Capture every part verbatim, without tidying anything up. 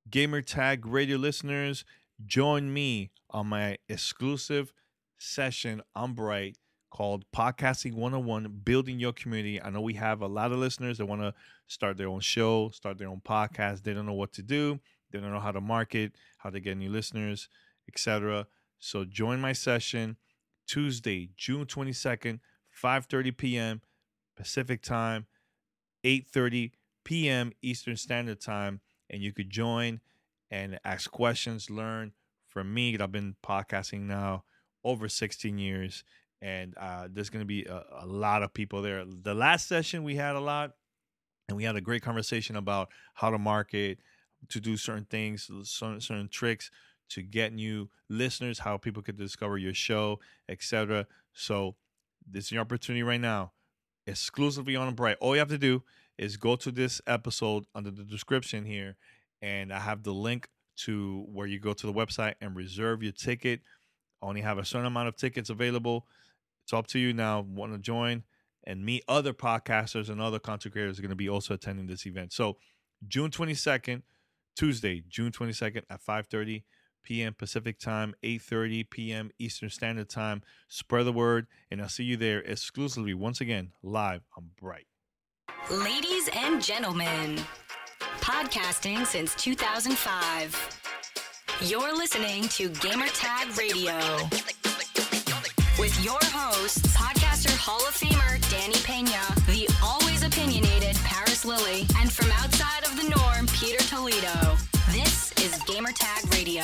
Gamer Tag Radio listeners, join me on my exclusive session on Bright called Podcasting one oh one Building Your Community. I know we have a lot of listeners that want to start their own show, start their own podcast. They don't know what to do, they don't know how to market, how to get new listeners, et cetera. So join my session Tuesday, June twenty-second, five thirty p.m. Pacific Time, eight thirty p.m. Eastern Standard Time, and you could join and ask questions, learn from me. I've been podcasting now over sixteen years, and uh, there's going to be a, a lot of people there. The last session we had a lot, and we had a great conversation about how to market, to do certain things, certain, certain tricks to get new listeners, how people could discover your show, et cetera. So this is your opportunity right now, exclusively on Bright. All you have to do is go to this episode under the description here, and I have the link to where you go to the website and reserve your ticket. I only have a certain amount of tickets available. It's up to you now. Want to join and meet other podcasters and other content creators are going to be also attending this event. So June twenty-second, Tuesday, June twenty-second at five thirty p.m. Pacific Time, eight thirty p.m. Eastern Standard Time. Spread the word, and I'll see you there exclusively, once again, live on Bright. Ladies and gentlemen, podcasting since two thousand five. You're listening to Gamertag Radio with your host, podcaster Hall of Famer Danny Pena, the always opinionated Paris Lilly, and from outside of the norm, Peter Toledo. This is Gamertag Radio.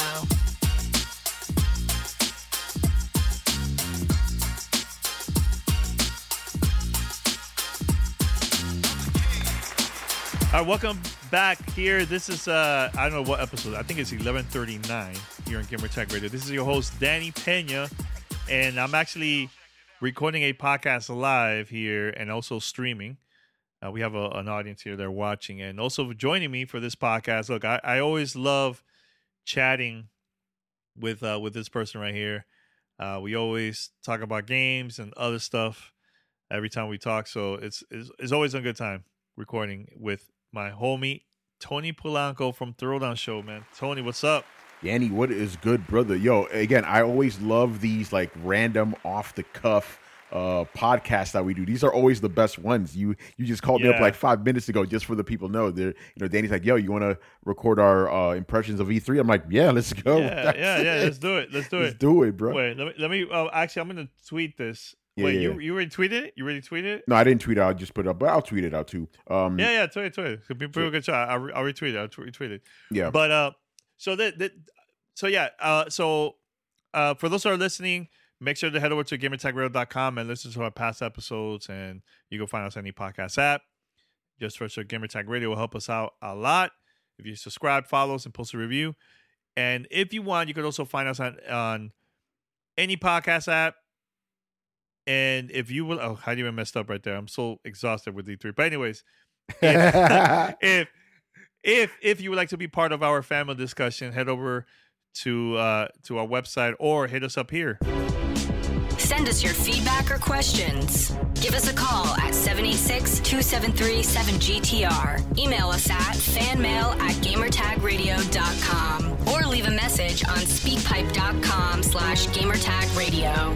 All right, welcome back here. This is, uh, I don't know what episode. I think it's eleven thirty-nine here on Gamer Tech Radio. This is your host, Danny Pena, and I'm actually recording a podcast live here and also streaming. Uh, we have a, an audience here. They're watching, and also joining me for this podcast. Look, I, I always love chatting with uh, with this person right here. Uh, we always talk about games and other stuff every time we talk, so it's it's, it's always a good time recording with my homie Tony Polanco from Throwdown Show, man. Tony, what's up? Danny, what is good, brother? Yo, again, I always love these like random off the cuff uh podcasts that we do. These are always the best ones. You you just called yeah. me up like five minutes ago just for the people know. They're, you know, Danny's like, yo, you want to record our uh, impressions of E three? I'm like, yeah, let's go. Yeah, yeah, yeah, let's do it. Let's do let's it. do it, bro. Wait, let me let me. Oh, actually, I'm gonna tweet this. Yeah, Wait, yeah, you yeah. you already tweeted it? You already tweeted it? No, I didn't tweet it out. I just put it up, but I'll tweet it out too. Um, Yeah, yeah, tweet it, tweet it. Could be a pretty good shot. I'll, I'll retweet it. I'll tweet, retweet it. Yeah. But uh, so that that so yeah. Uh, so uh, for those who are listening, make sure to head over to gamertag radio dot com and listen to our past episodes, and you can find us on any podcast app. Just search for Gamertag Radio will help us out a lot. If you subscribe, follow us, and post a review. And if you want, you could also find us on on any podcast app. And if you will, oh, I even messed up right there. I'm so exhausted with D three. But anyways, if, if if if you would like to be part of our family discussion, head over to uh, to our website or hit us up here. Send us your feedback or questions. Give us a call at seven eight six, two seven three, seven G T R. Email us at fanmail at gamertag radio dot com or leave a message on speakpipe.com slash gamertagradio.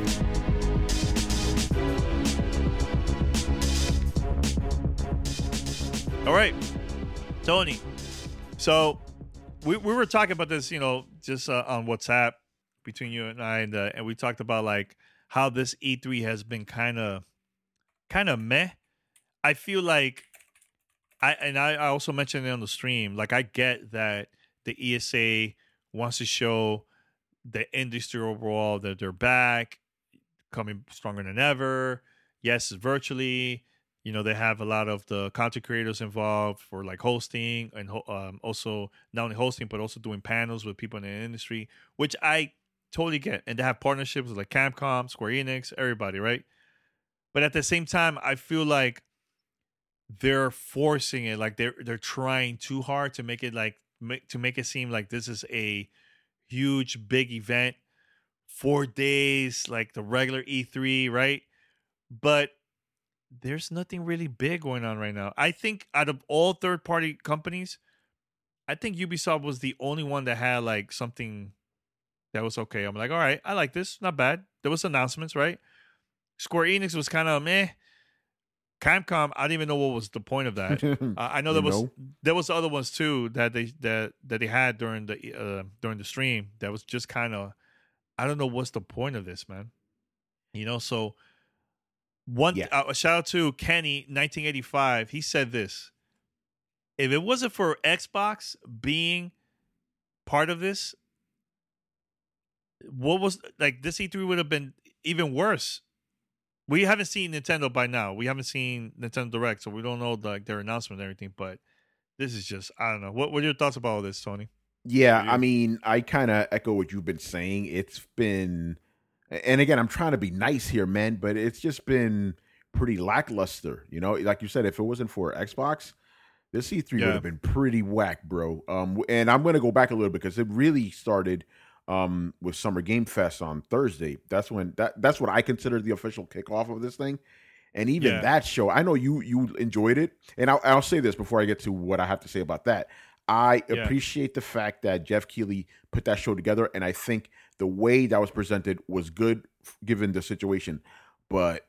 All right, Tony. So we we were talking about this, you know, just uh, on WhatsApp between you and I, and, uh, and we talked about like how this E three has been kind of kind of meh. I feel like I and I, I also mentioned it on the stream. Like I get that the E S A wants to show the industry overall that they're back, coming stronger than ever. Yes, virtually. You know, they have a lot of the content creators involved for like hosting and um, also not only hosting, but also doing panels with people in the industry, which I totally get. And they have partnerships with like Capcom, Square Enix, everybody, right? But at the same time, I feel like they're forcing it. Like they're, they're trying too hard to make it like, make, to make it seem like this is a huge, big event, four days, like the regular E three, right? But there's nothing really big going on right now. I think out of all third-party companies, I think Ubisoft was the only one that had like something that was okay. I'm like, all right, I like this, not bad. There was announcements, right? Square Enix was kind of meh. Capcom, I didn't even know what was the point of that. uh, I know there You was know? there was other ones too that they that that they had during the uh, during the stream that was just kind of, I don't know what's the point of this, man. You know, so one Yeah. uh, a shout out to Kenny nineteen eighty-five. He said this: if it wasn't for Xbox being part of this, what was like this E three would have been even worse. We haven't seen Nintendo by now. We haven't seen Nintendo Direct, so we don't know like their announcement and everything. But this is just, I don't know. What What are your thoughts about all this, Tony? Yeah, Yeah. I mean, I kind of echo what you've been saying. It's been, and again, I'm trying to be nice here, man, but it's just been pretty lackluster. You know, like you said, if it wasn't for Xbox, this E three Yeah. would have been pretty whack, bro. Um, and I'm gonna go back a little bit because it really started um with Summer Game Fest on Thursday. That's when that that's what I consider the official kickoff of this thing. And even Yeah. that show, I know you you enjoyed it, and I'll, I'll say this before I get to what I have to say about that. I Yeah. appreciate the fact that Jeff Keighley put that show together, and I think the way that was presented was good f- given the situation. But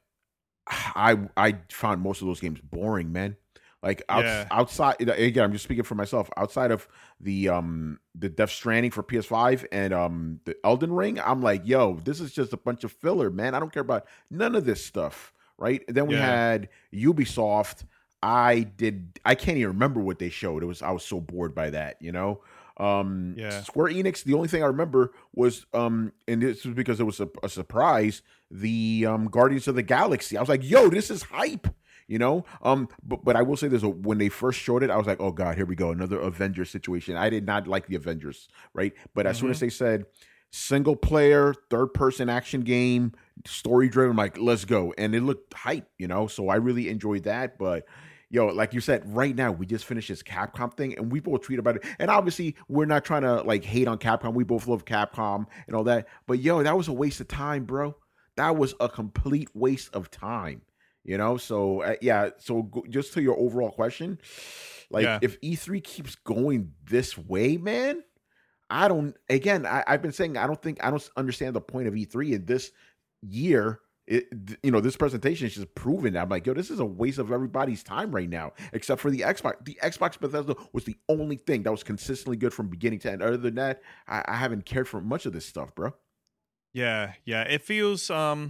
I I found most of those games boring, man. Like outs- Yeah. outside, again, I'm just speaking for myself. Outside of the um the Death Stranding for P S five and um the Elden Ring, I'm like, yo, this is just a bunch of filler, man. I don't care about none of this stuff, right? And then we Yeah. had Ubisoft. I did. I can't even remember what they showed. It was. I was so bored by that, you know. Um, Yeah. Square Enix. The only thing I remember was, um, and this was because it was a, a surprise. The um, Guardians of the Galaxy. I was like, yo, this is hype, you know. Um, but but I will say this: when they first showed it, I was like, oh god, here we go, another Avengers situation. I did not like the Avengers, right? But as soon as they said single player, third person action game, story driven, I'm like, let's go. And it looked hype, you know? So I really enjoyed that. But yo, like you said, right now we just finished this Capcom thing and we both tweet about it. And obviously we're not trying to like hate on Capcom. We both love Capcom and all that. But yo, that was a waste of time, bro. That was a complete waste of time. You know, so uh, yeah. So go, just to your overall question, like Yeah. if E three keeps going this way, man, I don't. Again, I, I've been saying I don't think I don't understand the point of E three in this year. It, you know, this presentation is just proving that. I'm like, yo, this is a waste of everybody's time right now, except for the Xbox. The Xbox Bethesda was the only thing that was consistently good from beginning to end. Other than that, I, I haven't cared for much of this stuff, bro. Yeah, yeah. It feels um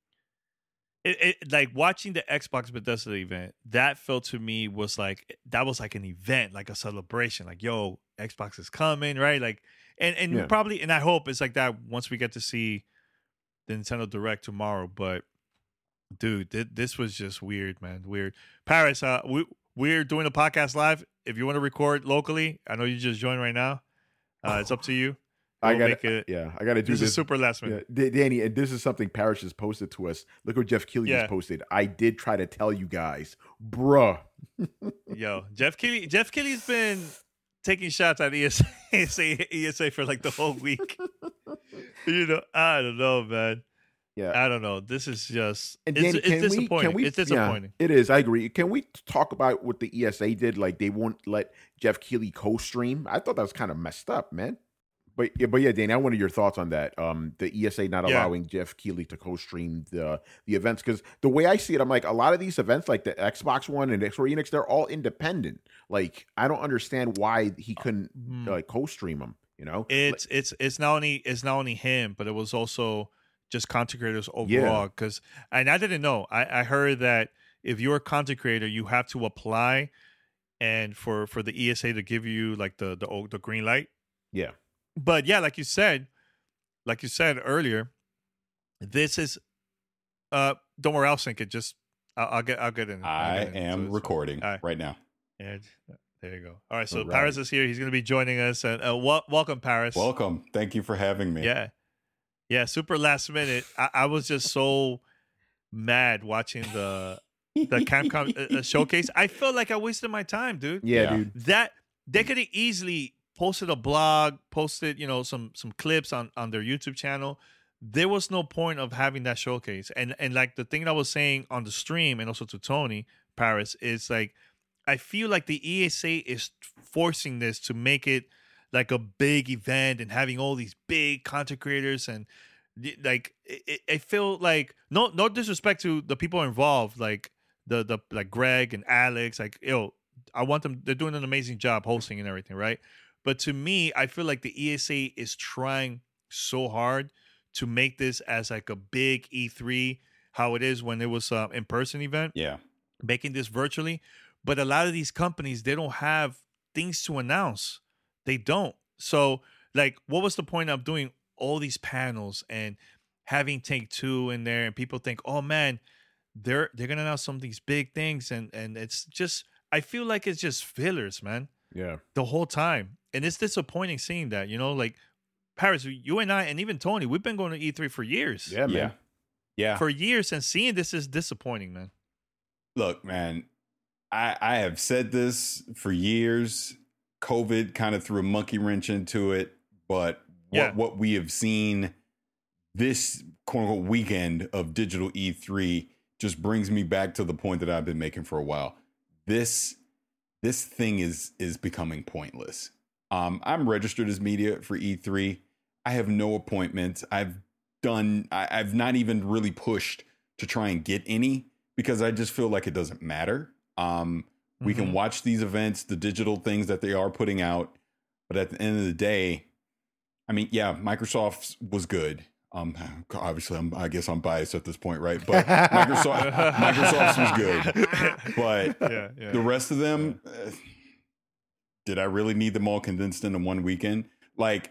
it, it like watching the Xbox Bethesda event, that felt to me was like that was like an event, like a celebration. Like, yo, Xbox is coming, right? Like and, and Yeah. probably and I hope it's like that once we get to see the Nintendo Direct tomorrow. But dude, th- this was just weird, man. Weird. Paris, uh we we're doing a podcast live. If you want to record locally, I know you just joined right now. Uh, it's up to you. I We'll got make it. Yeah, I got to do This this. is super last Yeah, minute. D- Danny, and this is something Parrish has posted to us. Look what Jeff Keighley Yeah. has posted. I did try to tell you guys, bruh. Yo, Jeff Keighley. Jeff Keighley's been taking shots at E S A, E S A for like the whole week. You know, I don't know, man. Yeah. I don't know. This is just And it's, Danny, it's can we? disappointing. Can we? It's disappointing. Yeah, it is. I agree. Can we talk about what the E S A did? Like they won't let Jeff Keighley co-stream. I thought that was kind of messed up, man. But yeah, but yeah, Danny, I wanted your thoughts on that. Um, the E S A not Yeah. allowing Jeff Keighley to co-stream the the events because the way I see it, I'm like a lot of these events, like the Xbox One and Square Enix, they're all independent. Like I don't understand why he couldn't Mhm. like co-stream them. You know, It's it's it's not only it's not only him, but it was also just content creators overall. Because and I didn't know. I, I heard that if you're a content creator, you have to apply, and for for the E S A to give you like the the the green light. yeah. But yeah, like you said, like you said earlier, this is. Uh, don't worry, I'll sync it. Just I'll, I'll get I'll get in. I'll I get in. So am it's- recording All right. right now. And there you go. All right, so All right. Paris is here. He's going to be joining us. And uh, wel- welcome, Paris. Welcome. Thank you for having me. Yeah, yeah. Super last minute. I, I was just so mad watching the the Capcom uh, uh, showcase. I felt like I wasted my time, dude. yeah, Yeah. dude. That they could have easily posted a blog, posted you know some some clips on on their YouTube channel. There was no point of having that showcase. And and like the thing that I was saying on the stream and also to Tony Paris is like I feel like the E S A is forcing this to make it like a big event and having all these big content creators and like it, I feel like no no disrespect to the people involved, like the the like Greg and Alex, like yo, I want them. They're doing an amazing job hosting and everything, right? But to me, I feel like the E S A is trying so hard to make this as like a big E three, how it is when it was an in-person event. Yeah, making this virtually. But a lot of these companies, they don't have things to announce. They don't. So, like, what was the point of doing all these panels and having Take Two in there, and people think, oh man, they're they're gonna announce some of these big things, and and it's just, I feel like it's just fillers, man. Yeah. The whole time, and it's disappointing seeing that. You know, like Paris, you and I, and even Tony, we've been going to E three for years. Yeah, man. yeah, yeah. For years, and seeing this is disappointing, man. Look, man, I I have said this for years. COVID kind of threw a monkey wrench into it, but what Yeah. what we have seen this quote unquote weekend of digital E three just brings me back to the point that I've been making for a while. This this thing is is becoming pointless. Um, I'm registered as media for E three. I have no appointments. I've done. I, I've not even really pushed to try and get any because I just feel like it doesn't matter. Um, we Mm-hmm. can watch these events, the digital things that they are putting out, but at the end of the day, I mean, yeah, Microsoft's was good. Um, obviously, I'm, I guess I'm biased at this point, right? But Microsoft, Microsoft's was good. But Yeah, yeah. the rest of them, uh, did I really need them all condensed into one weekend? Like,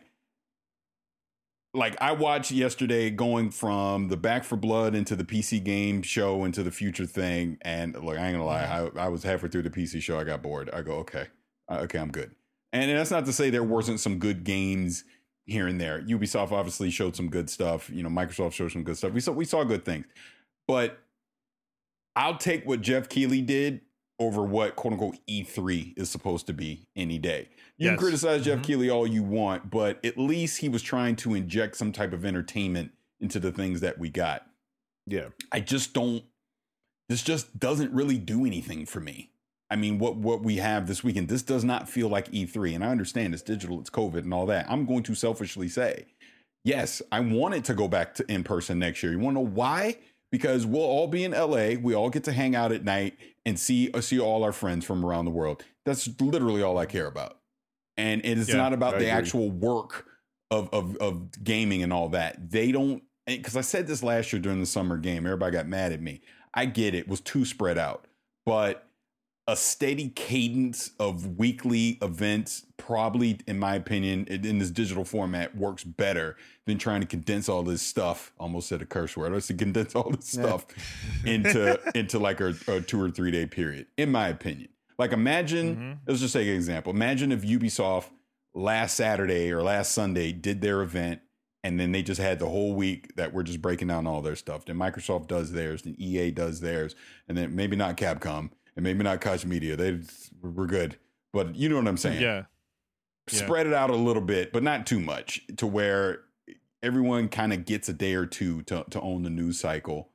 like I watched yesterday going from the Back for Blood into the P C game show into the future thing. And look, I ain't gonna lie, I, I was halfway through the P C show. I got bored. I go, okay, uh, okay, I'm good. And that's not to say there wasn't some good games here and there. Ubisoft obviously showed some good stuff. You know, Microsoft showed some good stuff. We saw we saw good things. But I'll take what Jeff Keighley did over what quote unquote E three is supposed to be any day. You Yes. can criticize Jeff Mhm. Keighley all you want, but at least he was trying to inject some type of entertainment into the things that we got. Yeah. I just don't, this just doesn't really do anything for me. I mean, what, what we have this weekend, this does not feel like E three. And I understand it's digital, it's COVID and all that. I'm going to selfishly say, yes, I want it to go back to in person next year. You want to know why? Because we'll all be in L A. We all get to hang out at night and see, uh, see all our friends from around the world. That's literally all I care about. And it is Yeah, not about I the agree. actual work of, of, of gaming and all that. They don't, because I said this last year during the summer game, everybody got mad at me. I get it, it was too spread out, but a steady cadence of weekly events probably, in my opinion, in in this digital format works better than trying to condense all this stuff. Almost said a curse word. I said condense all this stuff into into like a, a two or three day period, in my opinion. Like imagine, Mhm. let's just take an example. Imagine if Ubisoft last Saturday or last Sunday did their event and then they just had the whole week that we're just breaking down all their stuff. Then Microsoft does theirs, then E A does theirs, and then maybe not Capcom and maybe not Koch Media. They we're good, but you know what I'm saying. Yeah. Yeah. Spread it out a little bit, but not too much, to where everyone kind of gets a day or two to to own the news cycle.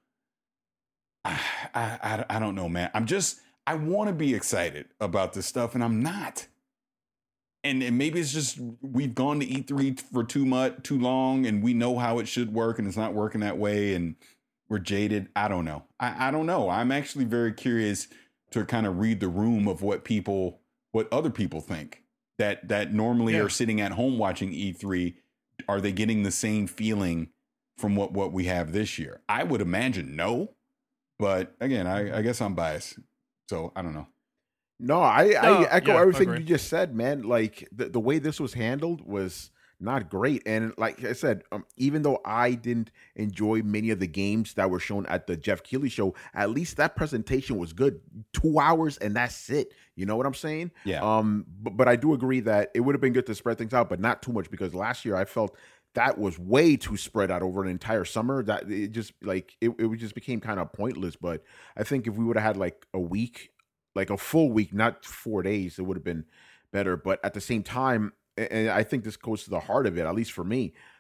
I I, I don't know, man. I'm just I want to be excited about this stuff, and I'm not. And, and maybe it's just we've gone to E three for too much, too long, and we know how it should work, and it's not working that way, and we're jaded. I don't know. I, I don't know. I'm actually very curious to kind of read the room of what people, what other people think that that normally Yeah. are sitting at home watching E three. Are they getting the same feeling from what what we have this year? I would imagine no, but again, I, I guess I'm biased, so I don't know. No, I, No, I echo yeah, I everything agree. you just said, man. Like the, the way this was handled was not great. And like I said, um, even though I didn't enjoy many of the games that were shown at the Jeff Keighley show, at least that presentation was good. Two hours and that's it. You know what I'm saying? Yeah. Um, but, but I do agree that it would have been good to spread things out, but not too much, because last year I felt that was way too spread out over an entire summer. That it just like it, it just became kind of pointless. But I think if we would have had like a week, like a full week, not four days, it would have been better. But at the same time, and I think this goes to the heart of it, at least for me,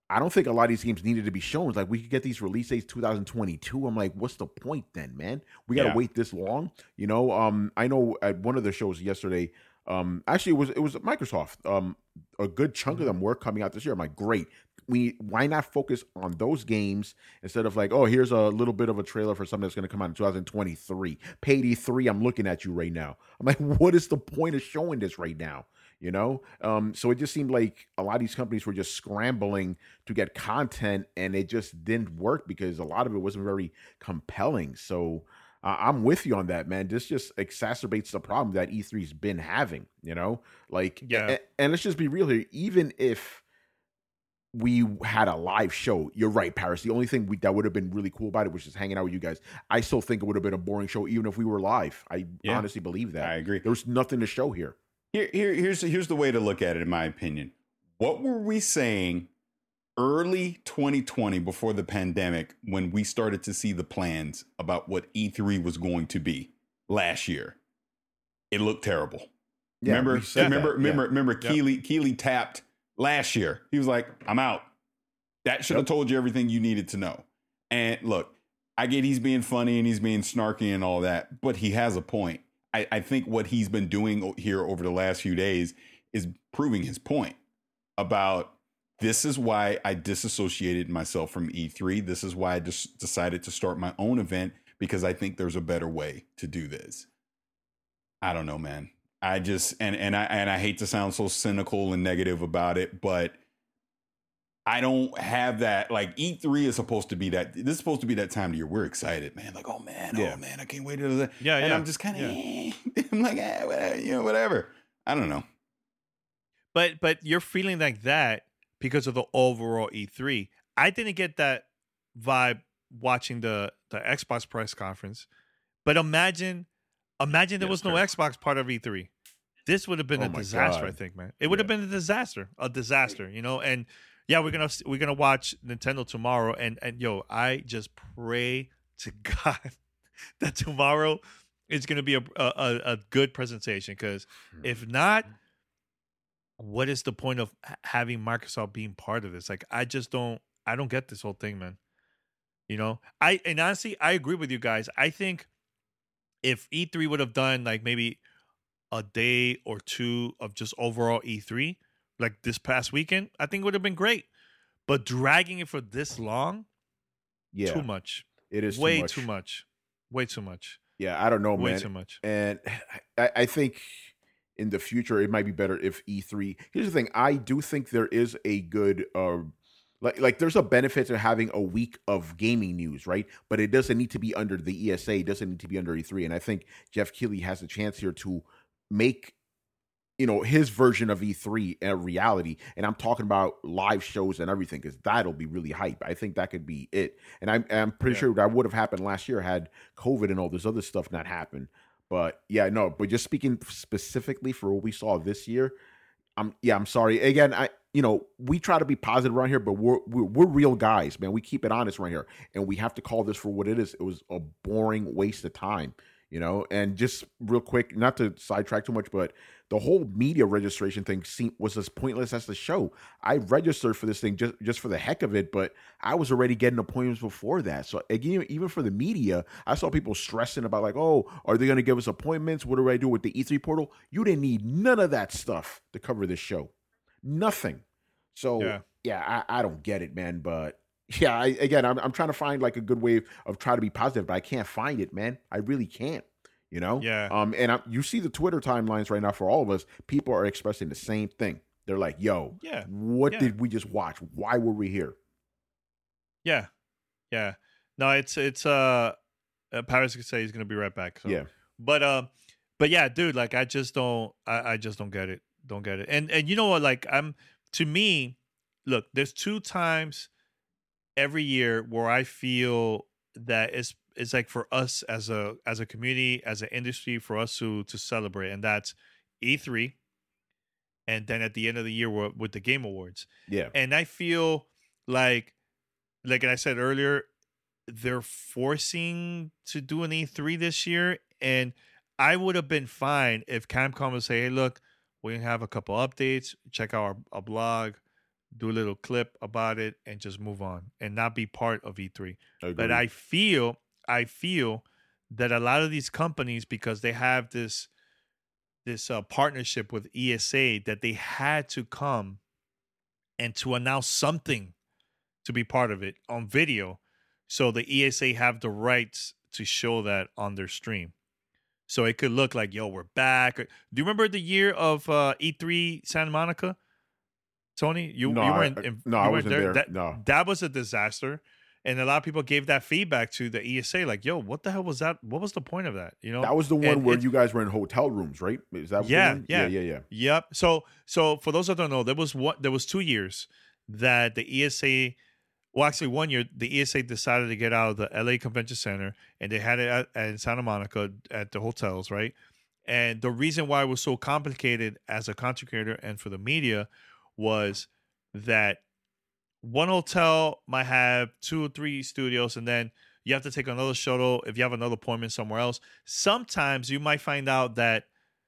I don't think a lot of these games needed to be shown. It's like we could get these release dates two thousand twenty-two. I'm like, what's the point then, man? We got to Yeah. wait this long, you know? Um, I know at one of the shows yesterday, um, actually it was it was Microsoft. Um, a good chunk of them were coming out this year. I'm like, great. We why not focus on those games instead of like, oh, here's a little bit of a trailer for something that's going to come out in two thousand twenty-three. Payday three, I'm looking at you right now. I'm like, what is the point of showing this right now? You know, um, so it just seemed like a lot of these companies were just scrambling to get content, and it just didn't work because a lot of it wasn't very compelling. So uh, I'm with you on that, man. This just exacerbates the problem that E three's been having. You know, like, Yeah. and, and let's just be real here. Even if we had a live show, you're right, Paris. The only thing we, that would have been really cool about it was just hanging out with you guys. I still think it would have been a boring show, even if we were live. I Yeah. honestly believe that. I agree. There was nothing to show here. Here, here, here's here's the way to look at it, in my opinion. What were we saying early twenty twenty, before the pandemic, when we started to see the plans about what E three was going to be last year? It looked terrible. Yeah, remember, we said remember, that. remember, Yeah. remember. Yep. Keely, Keely tapped last year. He was like, "I'm out." That should have Yep. told you everything you needed to know. And look, I get he's being funny and he's being snarky and all that, but he has a point. I, I think what he's been doing here over the last few days is proving his point about this is why I disassociated myself from E three. This is why I just decided to start my own event, because I think there's a better way to do this. I don't know, man. I just and and I and I hate to sound so cynical and negative about it, but I don't have that. Like, E three is supposed to be that. This is supposed to be that time of year we're excited, man. Like, oh man, Yeah. oh man, I can't wait to that. Yeah, and yeah, I'm just kind of, yeah. eh. I'm like, eh, whatever, you know, whatever. I don't know. But but you're feeling like that because of the overall E three. I didn't get that vibe watching the the Xbox press conference. But imagine imagine there Yes, was no sir. Xbox part of E three. This would have been Oh a my disaster, God. I think, man. It would have Yeah. been a disaster, a disaster, you know. And yeah, we're gonna we're gonna watch Nintendo tomorrow, and and yo, I just pray to God that tomorrow is gonna be a a, a good presentation, because if not, what is the point of h- having Microsoft being part of this? Like, I just don't, I don't get this whole thing, man. You know, I and honestly, I agree with you guys. I think if E three would have done like maybe a day or two of just overall E three, like this past weekend, I think it would have been great. But dragging it for this long, Yeah, too much. it is Way too much. too much. Way too much. Yeah, I don't know, Way man. too much. And I, I think in the future it might be better if E three. Here's the thing: I do think there is a good, uh, like, like there's a benefit to having a week of gaming news, right? But it doesn't need to be under the E S A. It doesn't need to be under E three. And I think Jeff Keighley has a chance here to make, you know, his version of E three a reality. And I'm talking about live shows and everything, because that'll be really hype. I think that could be it. And I'm, I'm pretty Yeah. sure that would have happened last year had COVID and all this other stuff not happened. But yeah, no, but just speaking specifically for what we saw this year, I'm, yeah, I'm sorry. Again, I, you know, we try to be positive around here, but we're, we're, we're real guys, man. We keep it honest right here. And we have to call this for what it is. It was a boring waste of time. You know, and just real quick, not to sidetrack too much, but the whole media registration thing seemed, was as pointless as the show. I registered for this thing just, just for the heck of it, but I was already getting appointments before that. So again, even for the media, I saw people stressing about like, oh, are they going to give us appointments? What do I do with the E three portal? You didn't need none of that stuff to cover this show. Nothing. So Yeah. yeah, I, I don't get it, man. But yeah, I, again, I'm, I'm trying to find like a good way of trying to be positive, but I can't find it, man. I really can't, you know? Yeah. Um, and I, you see the Twitter timelines right now for all of us. People are expressing the same thing. They're like, yo, Yeah. what Yeah. did we just watch? Why were we here? Yeah. Yeah. No, it's, it's, uh, uh Paris could say he's going to be right back. So. Yeah. But, uh, but yeah, dude, like, I just don't, I, I just don't get it. Don't get it. And, and you know what? Like, I'm, to me, look, there's two times every year where I feel that it's it's like for us as a as a community, as an industry, for us to to celebrate, and that's E three, and then at the end of the year with, with the Game Awards. Yeah. And I feel like, like I said earlier, they're forcing to do an E three this year, and I would have been fine if Capcom would say, "Hey, look, we have a couple updates. Check out our, our blog. do a little clip about it, and just move on and not be part of E three. I But agree. I feel, I feel that a lot of these companies, because they have this this uh, partnership with E S A, that they had to come and to announce something to be part of it on video, so the E S A have the rights to show that on their stream. So it could look like, yo, we're back. Do you remember the year of uh, E three Santa Monica, Tony? You, No, you I- weren't. I- in- no, you I weren't wasn't there. That, No. that was a disaster, and a lot of people gave that feedback to the E S A, like, yo, what the hell was that? What was the point of that? You know, That was the one And where it- you guys were in hotel rooms, right? Is that what Yeah, the one? yeah. yeah, yeah, yeah. Yep. So, so for those that don't know, there was what there was two years that the E S A, well, actually one year, the E S A decided to get out of the L A Convention Center, and they had it at, at Santa Monica at the hotels, right? And the reason why it was so complicated as a content creator and for the media was that one hotel might have two or three studios, and then you have to take another shuttle if you have another appointment somewhere else. Sometimes you might find out that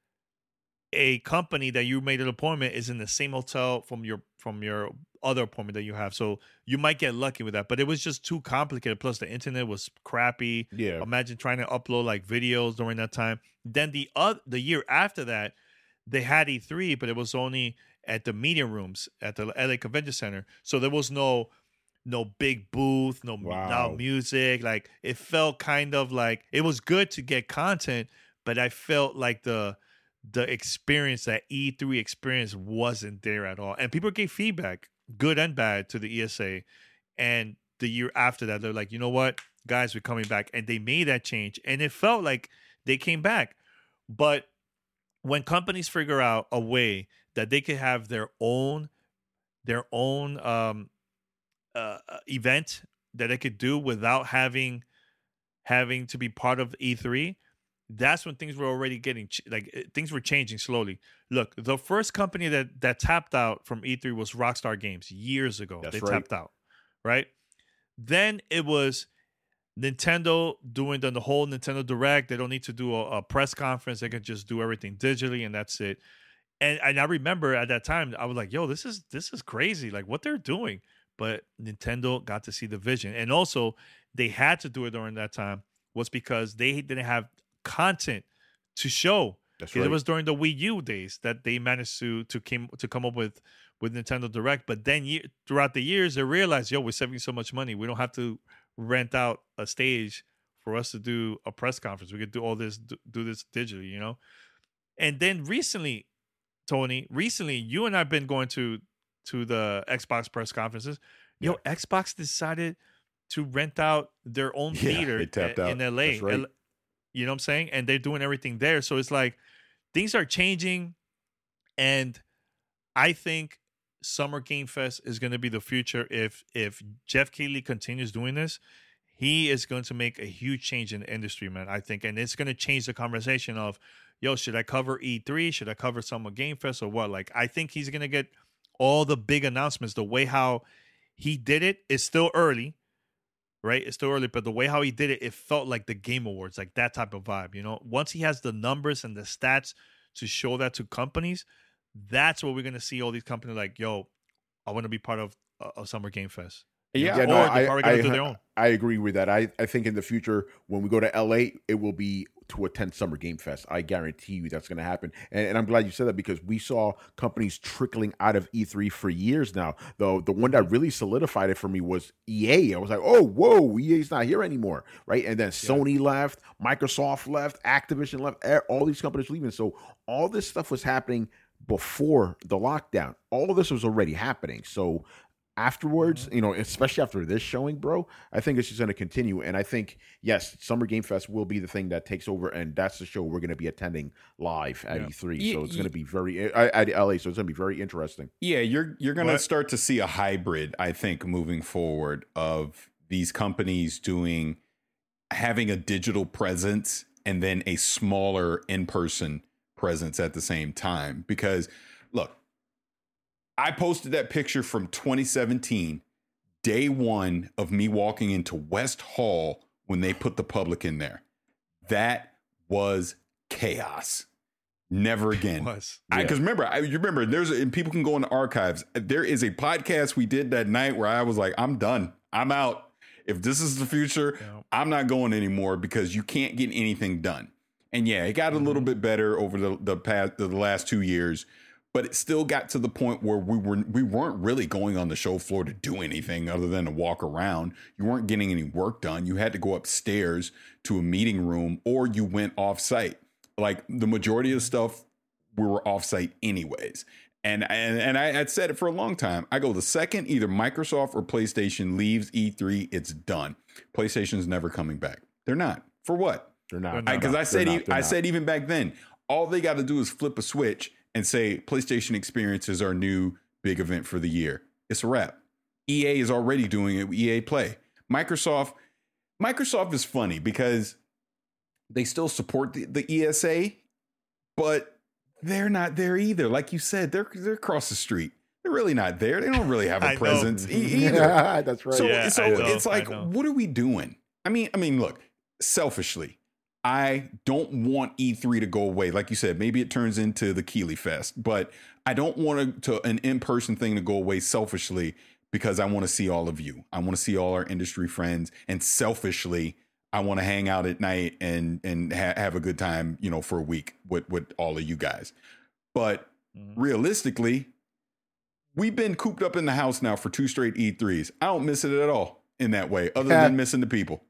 a company that you made an appointment is in the same hotel from your from your other appointment that you have. So you might get lucky with that. But it was just too complicated. Plus the internet was crappy. Yeah. Imagine trying to upload like videos during that time. Then the other the year after that, they had E three, but it was only at the media rooms at the L A Convention Center. So there was no no big booth, no Wow. loud music. Like it felt kind of like it was good to get content, but I felt like the the experience, that E three experience, wasn't there at all. And people gave feedback, good and bad, to the E S A. And the year after that, they're like, you know what, guys, we're coming back. And they made that change. And it felt like they came back. But when companies figure out a way that they could have their own their own um, uh, event that they could do without having having to be part of E three, that's when things were already getting ch- like uh, things were changing slowly. Look, the first company that that tapped out from E three was Rockstar Games years ago. That's they right. tapped out, right? Then it was Nintendo doing the, the whole Nintendo Direct. They don't need to do a, a press conference. They can just do everything digitally, and that's it. And, and I remember at that time, I was like, yo, this is this is crazy, like what they're doing. But Nintendo got to see the vision. And also, they had to do it during that time was because they didn't have content to show. That's 'Cause right. It was during the Wii U days that they managed to to came to come up with with Nintendo Direct. But then ye- throughout the years, they realized, yo, we're saving so much money. We don't have to rent out a stage for us to do a press conference. We could do all this, do, do this digitally, you know? And then recently, Tony, recently, you and I have been going to to the Xbox press conferences. Yo, Xbox decided to rent out their own Yeah, theater they tapped a- out. in L A. That's right. L- You know what I'm saying? And they're doing everything there. So it's like things are changing. And I think Summer Game Fest is going to be the future. If if Jeff Keighley continues doing this, he is going to make a huge change in the industry, man, I think. And it's going to change the conversation of, yo, should I cover E three? Should I cover Summer Game Fest or what? Like, I think he's going to get all the big announcements. The way how he did it is still early, right? It's still early, but the way how he did it, it felt like the Game Awards, like that type of vibe, you know? Once he has the numbers and the stats to show that to companies, that's what we're going to see all these companies like, yo, I want to be part of a Summer Game Fest. Yeah, Yeah, or no, they're I, probably going I, to do their own. I agree with that. I, I think in the future, when we go to L A, it will be to attend Summer Game Fest. I guarantee you that's going to happen. And, and I'm glad you said that because we saw companies trickling out of E three for years now. Though the one that really solidified it for me was E A. I was like, oh, whoa, E A's not here anymore, right? And then Sony left, Microsoft left, Activision left, e- all these companies leaving. So all this stuff was happening before the lockdown. All of this was already happening. So afterwards, you know, especially after this showing, bro, I think it's just going to continue. And I think, yes, Summer Game Fest will be the thing that takes over. And that's the show we're going to be attending live at Yeah. E three. Yeah, So it's ye- going to be very, uh, at L A. So it's going to be very interesting. Yeah, you're you're going to What? start to see a hybrid, I think, moving forward of these companies doing having a digital presence and then a smaller in-person presence at the same time. Because look, I posted that picture from twenty seventeen, day one of me walking into West Hall when they put the public in there. That was chaos. Never again. Was. Because Yeah. remember, I, you remember, there's and people can go in the archives. There is a podcast we did that night where I was like, I'm done. I'm out. If this is the future, Yeah. I'm not going anymore because you can't get anything done. And yeah, it got a little bit better over the the past the last two years, but it still got to the point where we were we weren't really going on the show floor to do anything other than to walk around. You weren't getting any work done. You had to go upstairs to a meeting room, or you went off site. Like the majority of the stuff, we were off site anyways. And and and I had said it for a long time. I go, the second either Microsoft or PlayStation leaves E three, it's done. PlayStation's never coming back. They're not. For what? They're not. Because I, I said They're e- not, they're I not. said even back then, all they got to do is flip a switch and say PlayStation Experience is our new big event for the year. It's a wrap. E A is already doing it with E A Play. Microsoft, Microsoft is funny because they still support the, the E S A, but they're not there either. Like you said, they're they're across the street. They're really not there. They don't really have I a know. presence e- either. Yeah, that's right. So, Yeah, so I know, it's I like, know. what are we doing? I mean, I mean, look, selfishly, I don't want E three to go away. Like you said, maybe it turns into the Keeley Fest, but I don't want to, to an in-person thing to go away selfishly because I want to see all of you. I want to see all our industry friends, and selfishly, I want to hang out at night and and ha- have a good time, you know, for a week with with all of you guys. But Mhm. realistically, we've been cooped up in the house now for two straight E threes. I don't miss it at all in that way, other Yeah. than missing the people.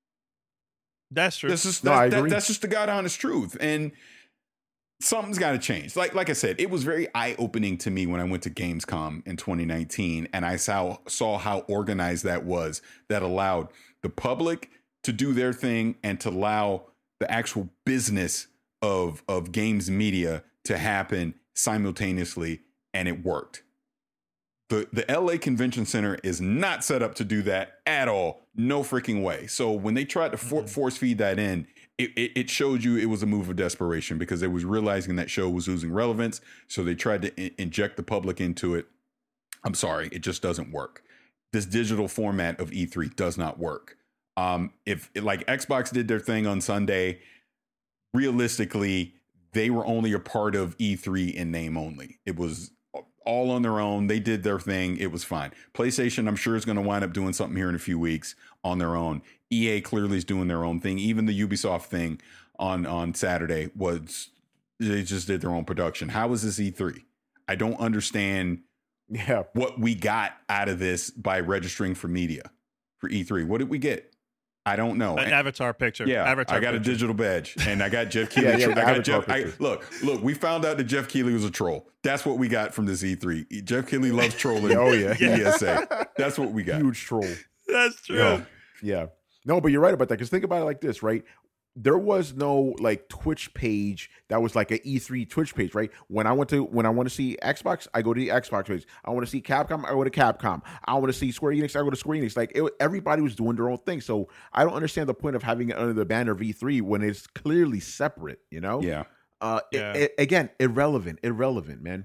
That's true. That's just No, that, I that- agree. that's just the God honest truth. And something's got to change. Like like I said, it was very eye opening to me when I went to Gamescom in twenty nineteen, and I saw saw how organized that was. That allowed the public to do their thing and to allow the actual business of of games media to happen simultaneously, and it worked. The the L A Convention Center is not set up to do that at all. No freaking way. So when they tried to for- force feed that in, it, it, it showed you it was a move of desperation because they was realizing that show was losing relevance. So they tried to in- inject the public into it. I'm sorry, it just doesn't work. This digital format of E three does not work. Um, if like Xbox did their thing on Sunday, realistically, they were only a part of E three in name only. It was all on their own. They did their thing. It was fine. PlayStation, I'm sure, is going to wind up doing something here in a few weeks on their own. E A clearly is doing their own thing. Even the Ubisoft thing on, on Saturday was, they just did their own production. How is this E three? I don't understand Yeah. what we got out of this by registering for media for E three. What did we get? I don't know. An avatar picture. Yeah, avatar I got picture. a digital badge, and I got Jeff Keighley. Yeah, yeah, I got avatar Jeff. I, picture. look, look. We found out that Jeff Keighley was a troll. That's what we got from this E three. Jeff Keighley loves trolling. Oh, yeah. E S A. That's what we got. Huge troll. That's true. Yeah. Yeah. No, but you're right about that. Because think about it like this, right? There was no like Twitch page that was like an E three Twitch page, right? When I went to when I want to see Xbox, I go to the Xbox page. I want to see Capcom, I go to Capcom. I want to see Square Enix, I go to Square Enix. Like it, everybody was doing their own thing. So I don't understand the point of having it under the banner of E three when it's clearly separate. You know? Yeah. Uh, it- Yeah. it- again, irrelevant, irrelevant, man.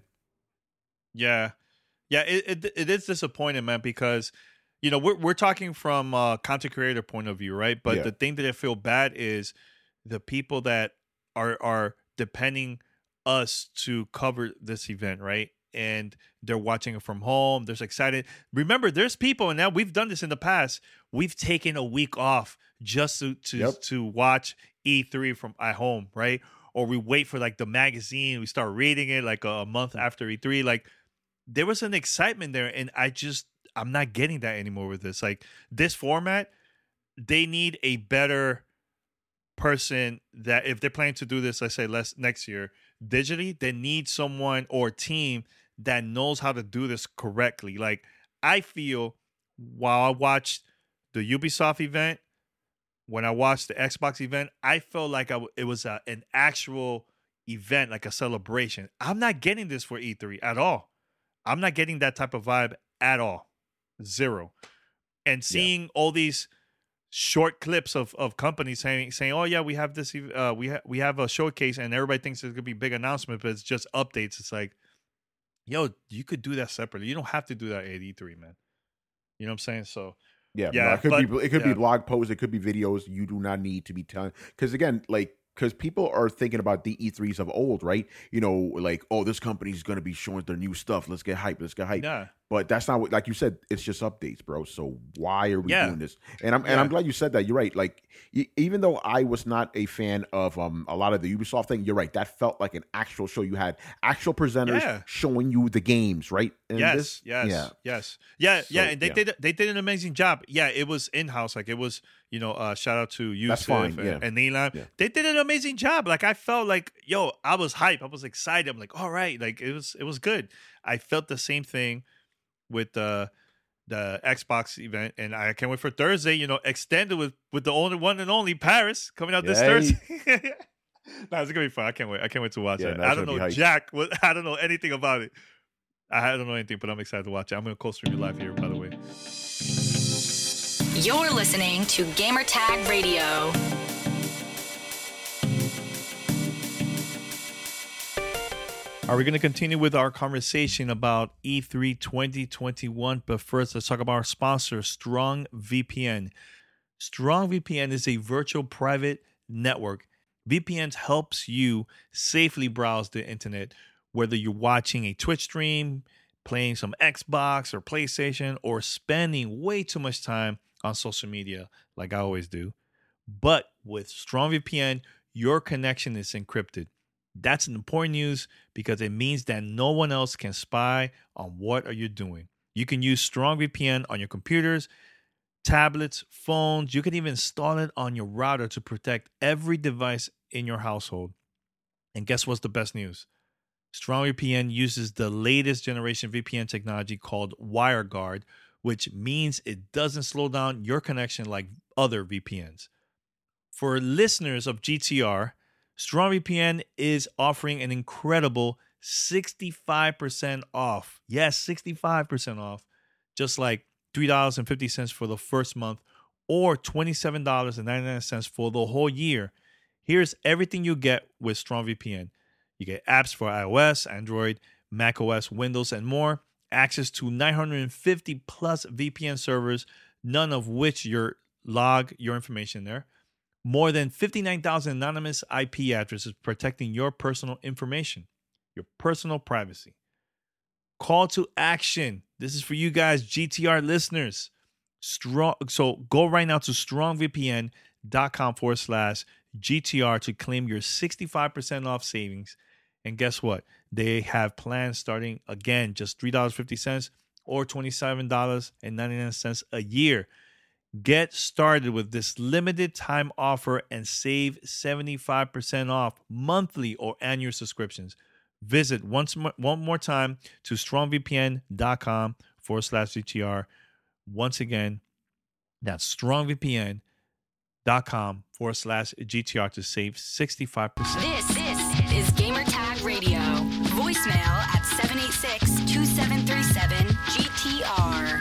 Yeah, yeah. It, it it is disappointing, man, because you know we're we're talking from a content creator point of view, right? But Yeah. the thing that I feel bad is the people that are are depending us to cover this event, right? And they're watching it from home. They're excited. Remember, there's people, and now we've done this in the past. We've taken a week off just to to, Yep. to watch E three from at home, right? Or we wait for like the magazine. We start reading it like a, a month after E three. Like there was an excitement there, and I just I'm not getting that anymore with this. Like this format, they need a better person that if they're planning to do this, let's say less next year digitally, they need someone or team that knows how to do this correctly. Like I feel while I watched the Ubisoft event, when I watched the Xbox event, I felt like I w- it was a, an actual event, like a celebration. I'm not getting this for E three at all. I'm not getting that type of vibe at all. Zero. And seeing all these short clips of, of companies saying saying, "Oh yeah, we have this, uh, we ha- we have a showcase," and everybody thinks it's gonna be a big announcement, but it's just updates. It's like, yo, you could do that separately. You don't have to do that at E three, man. You know what I'm saying? So Yeah, Yeah, no, it could but- be it could yeah. be blog posts, it could be videos. You do not need to be telling because again, like because people are thinking about the E threes of old, right? You know, like, oh, this company's going to be showing their new stuff. Let's get hype. Let's get hype. Yeah. But that's not what, like you said, it's just updates, bro. So why are we Yeah. doing this? And I'm and Yeah. I'm glad you said that. You're right. Like, e- even though I was not a fan of um a lot of the Ubisoft thing, you're right. That felt like an actual show. You had actual presenters Yeah. showing you the games, right? And yes, this- yes, yeah. yes, yeah, So, yeah. And they yeah. did they did an amazing job. Yeah, it was in house. Like it was, you know, uh, shout out to Yusuf That's fine, and, yeah. and Neelam. Yeah. They did an amazing job. Like I felt like, yo, I was hype. I was excited. I'm like, all right, like it was it was good. I felt the same thing with the the Xbox event, and I can't wait for Thursday. You know, extended with with the only one and only Paris coming out this Yay. Thursday. No, it's gonna be fun. I can't wait. I can't wait to watch Yeah, it. no, I it's don't gonna know be hype. Jack. What, I don't know anything about it. I don't know anything, but I'm excited to watch it. I'm gonna co-stream it live here, by the way. You're listening to Gamertag Radio. Are we going to continue with our conversation about E three twenty twenty-one? But first, let's talk about our sponsor, StrongVPN. StrongVPN is a virtual private network. V P N helps you safely browse the internet, whether you're watching a Twitch stream, playing some Xbox or PlayStation, or spending way too much time on social media like I always do. But with StrongVPN, your connection is encrypted. That's important news because it means that no one else can spy on what are you doing. You can use StrongVPN on your computers, tablets, phones. You can even install it on your router to protect every device in your household. And guess what's the best news? StrongVPN uses the latest generation V P N technology called WireGuard, which means it doesn't slow down your connection like other V P Ns. For listeners of G T R, StrongVPN is offering an incredible sixty-five percent off. Yes, sixty-five percent off. Just like three dollars and fifty cents for the first month or twenty-seven dollars and ninety-nine cents for the whole year. Here's everything you get with StrongVPN. You get apps for iOS, Android, macOS, Windows, and more. Access to nine hundred fifty plus V P N servers, none of which you log your information there. More than fifty-nine thousand anonymous I P addresses protecting your personal information, your personal privacy. Call to action. This is for you guys, G T R listeners. Strong. So go right now to strongvpn.com forward slash GTR to claim your sixty-five percent off savings. And guess what? They have plans starting again, just three dollars and fifty cents or twenty-seven dollars and ninety-nine cents a year. Get started with this limited time offer and save seventy-five percent off monthly or annual subscriptions. Visit once more, one more time to strongvpn.com forward slash GTR. Once again, that's strongvpn.com forward slash GTR to save sixty-five percent. This, this is Gamertag Radio. Voicemail at seven eight six, two seven three seven, G T R.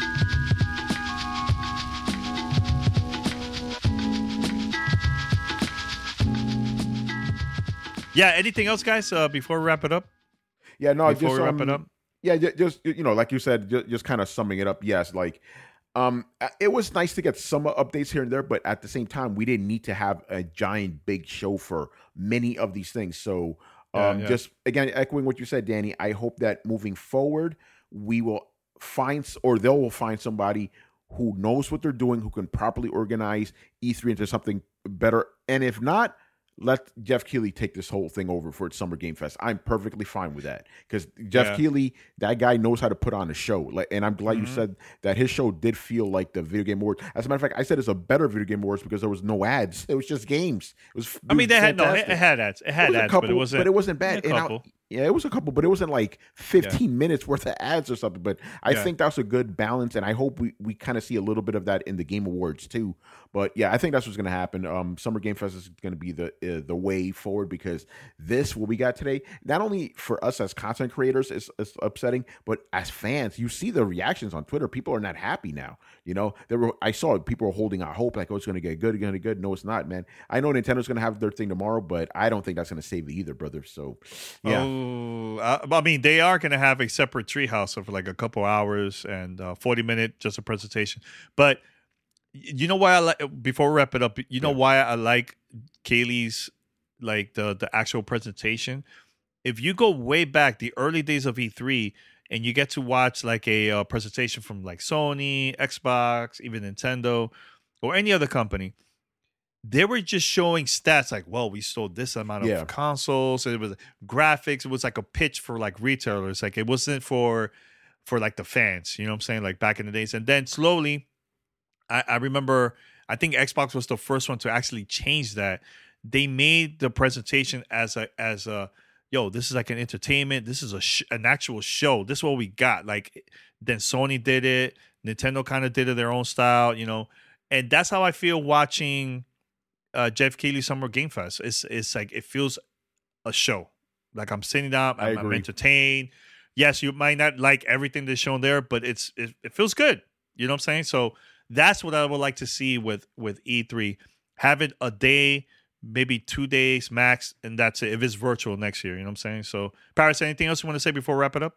Yeah, anything else, guys, uh, before we wrap it up? Yeah, no, Before just we wrap um, it up? Yeah, ju- just you know, like you said, just, just kind of summing it up. Yes, like um, it was nice to get some updates here and there, but at the same time, we didn't need to have a giant big show for many of these things. So, um, Yeah, yeah. just again, echoing what you said, Danny, I hope that moving forward, we will find or they will find somebody who knows what they're doing, who can properly organize E three into something better, and if not, let Jeff Keighley take this whole thing over for its Summer Game Fest. I'm perfectly fine with that because Jeff Yeah. Keighley, that guy knows how to put on a show. Like, and I'm glad Mhm. you said that his show did feel like the Video Game Awards. As a matter of fact, I said it's a better Video Game Awards because there was no ads. It was just games. It was. I mean, it they was had no, it, fantastic. it had ads. It It had was a ads, couple, but it wasn't. but it wasn't bad. A And I- couple. yeah, it was a couple, but it wasn't like fifteen minutes worth of ads or something. But I Yeah. think that's a good balance, and I hope we, we kind of see a little bit of that in the Game Awards too. But yeah, I think that's what's going to happen. Um, Summer Game Fest is going to be the uh, the way forward because this what we got today, not only for us as content creators, is, is upsetting, but as fans, you see the reactions on Twitter. People are not happy now. You know, there were I saw people were holding out hope like, oh, it's going to get good, going to get good. No, it's not, man. I know Nintendo's going to have their thing tomorrow, but I don't think that's going to save it either, brother. So yeah. Oh, uh, I mean, they are going to have a separate treehouse of like a couple hours and uh, forty minute just a presentation. But y- you know why I like? Before we wrap it up, you know Yeah. why I like Kaylee's like the the actual presentation. If you go way back, the early days of E three, and you get to watch like a uh, presentation from like Sony, Xbox, even Nintendo, or any other company, they were just showing stats like, well, we sold this amount of Yeah. consoles. And it was graphics. It was like a pitch for like retailers. Like it wasn't for for like the fans. You know what I'm saying? Like back in the days. And then slowly, I, I remember, I think Xbox was the first one to actually change that. They made the presentation as a as a yo, this is like an entertainment. This is a sh- an actual show. This is what we got. Like then Sony did it. Nintendo kind of did it their own style, you know. And that's how I feel watching uh, Jeff Keighley Summer Game Fest. It's it's like it feels a show. Like I'm sitting down, I I'm, I'm agree. entertained. Yes, you might not like everything that's shown there, but it's it, it feels good. You know what I'm saying? So that's what I would like to see with with E three. Have it a day, maybe two days max, and that's it. If it's virtual next year, you know what I'm saying? So, Paris, anything else you want to say before we wrap it up?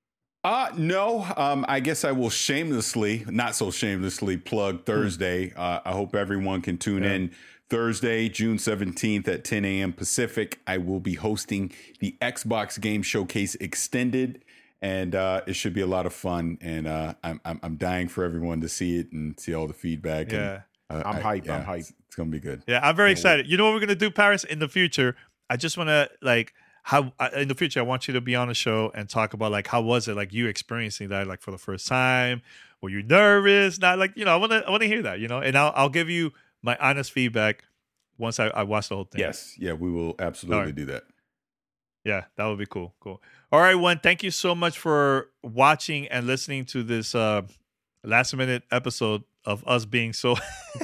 Uh, no, um, I guess I will shamelessly, not so shamelessly, plug Thursday. Uh, I hope everyone can tune Yeah. in Thursday, June seventeenth at ten a.m. Pacific. I will be hosting the Xbox Game Showcase Extended, and uh, it should be a lot of fun. And uh, I'm, I'm I'm dying for everyone to see it and see all the feedback. Yeah. And, uh, I'm I- hyped, yeah, I'm hyped. It's, it's gonna be good. Yeah, I'm very excited. You know what we're gonna do, Paris, in the future? I just want to like how uh, in the future I want you to be on the show and talk about like how was it like you experiencing that like for the first time? Were you nervous? Not like you know I want to I want to hear that you know, and I'll I'll give you my honest feedback once I, I watch the whole thing. Yes, yeah, we will absolutely right. do that. Yeah, that would be cool. Cool. All right, one. Thank you so much for watching and listening to this uh, last minute episode of us being so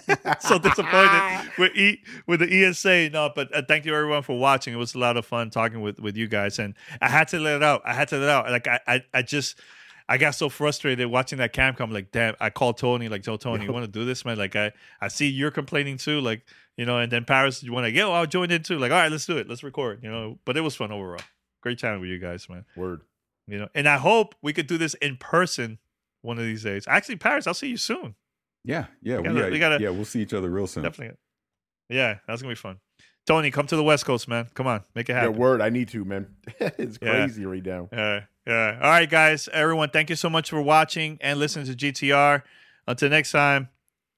so disappointed with e with the E S A. No, but uh, thank you everyone for watching. It was a lot of fun talking with with you guys, and I had to let it out. I had to let it out. Like I I, I just. I got so frustrated watching that Camcom. I'm like, damn, I called Tony, like, Joe, Tony, you want to do this, man? Like, I, I see you're complaining too, like, you know, and then Paris, you want to, yo, I'll join in too. Like, all right, let's do it. Let's record, you know. But it was fun overall. Great chatting with you guys, man. Word. You know, and I hope we could do this in person one of these days. Actually, Paris, I'll see you soon. Yeah, yeah, We we gotta- yeah, we gotta- yeah. We'll see each other real soon. Definitely. Yeah, that's going to be fun. Tony, come to the West Coast, man. Come on, make it Yeah, happen. word. I need to, man. It's Yeah. crazy right now. Yeah, yeah. All right, guys, everyone, thank you so much for watching and listening to G T R. Until next time,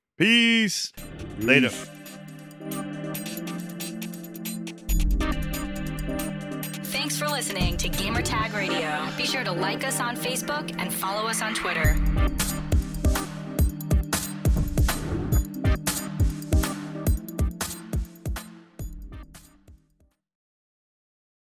peace. Later. Peace. Thanks for listening to Gamertag Radio. Be sure to like us on Facebook and follow us on Twitter.